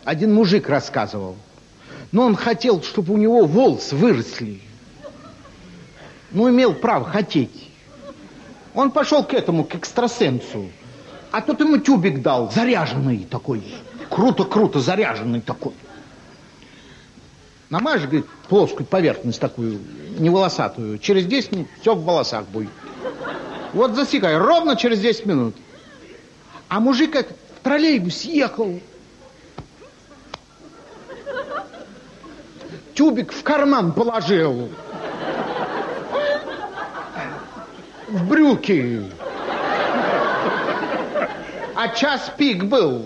один мужик рассказывал. Но он хотел, чтобы у него волосы выросли. Ну, имел право хотеть. Он пошел к этому, к экстрасенсу. А тот ему тюбик дал, заряженный такой. Круто-круто заряженный такой. Намажь, говорит, плоскую поверхность такую, не волосатую. Через 10 минут все в волосах будет. Вот засекай, ровно через 10 минут. А мужик как в троллейбус ехал. Тюбик в карман положил. В брюки. А час пик был.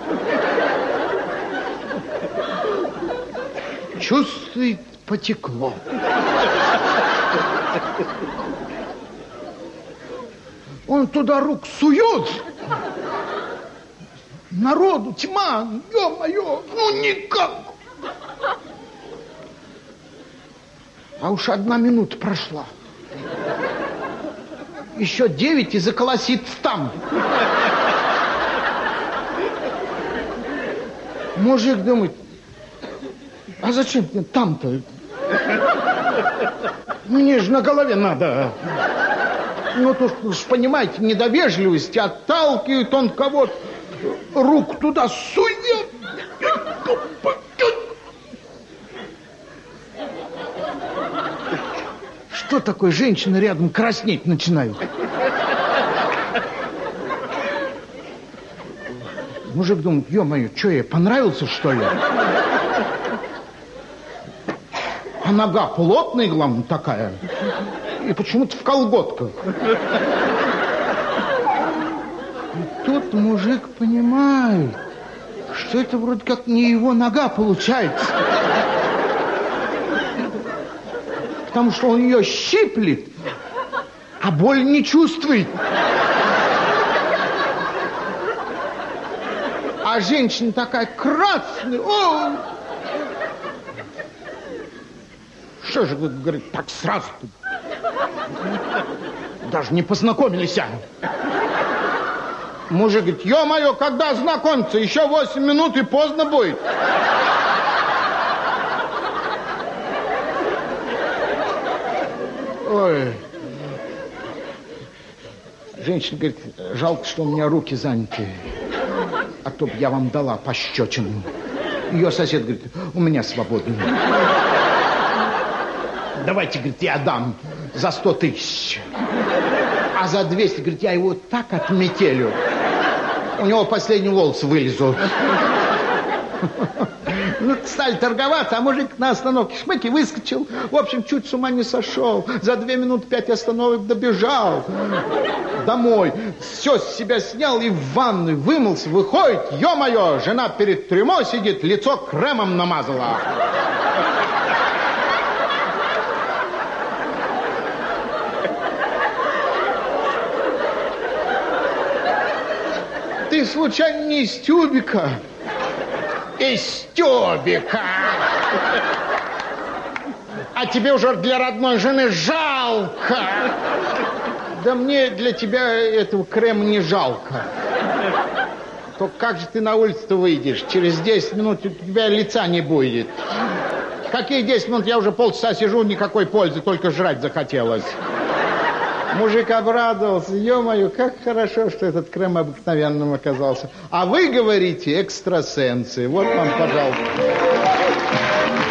Чувствует, потекло. Он туда рук сует. Народу тьма, ё-моё, ну никак. А уж 1 минута прошла. Еще 9 и заколосит там. Мужик думает, а зачем мне там-то? Мне же на голове надо. Ну, тут уж понимаете, недовежливость, отталкивает он кого-то, руку туда сует. Что такое, женщины рядом краснеть начинают? Мужик думает, ё-моё, что я, понравился, что ли? А нога плотная, главное, такая. И почему-то в колготках. И тут мужик понимает, что это вроде как не его нога получается. Потому что он ее щиплет, а боль не чувствует. А женщина такая красная. О! Что же вы, говорит, так сразу? Даже не познакомились. Мужик говорит, ё-моё, когда знакомиться? Еще 8 минут и поздно будет. Ой. Женщина говорит, жалко, что у меня руки заняты. А то б я вам дала пощечину. Ее сосед говорит, у меня свободно. Давайте, говорит, я дам за 100 тысяч. А за 200, говорит, я его так отметелю. У него последний волос вылезут. Ну, стали торговаться, а мужик на остановке шмыки выскочил. В общем, чуть с ума не сошел. За 2 минуты 5 остановок добежал. Домой. Все с себя снял и в ванную вымылся. Выходит, ё-моё, жена перед трюмо сидит, лицо кремом намазала. Ты случайно не из тюбика? Из тюбика. А тебе уже для родной жены жалко. Да мне для тебя этого крема не жалко. Только как же ты на улицу выйдешь? Через 10 минут у тебя лица не будет. Какие 10 минут? Я уже полчаса сижу, никакой пользы, только жрать захотелось. Мужик обрадовался. Ё-моё, как хорошо, что этот крем обыкновенным оказался. А вы говорите экстрасенсы. Вот вам, пожалуйста.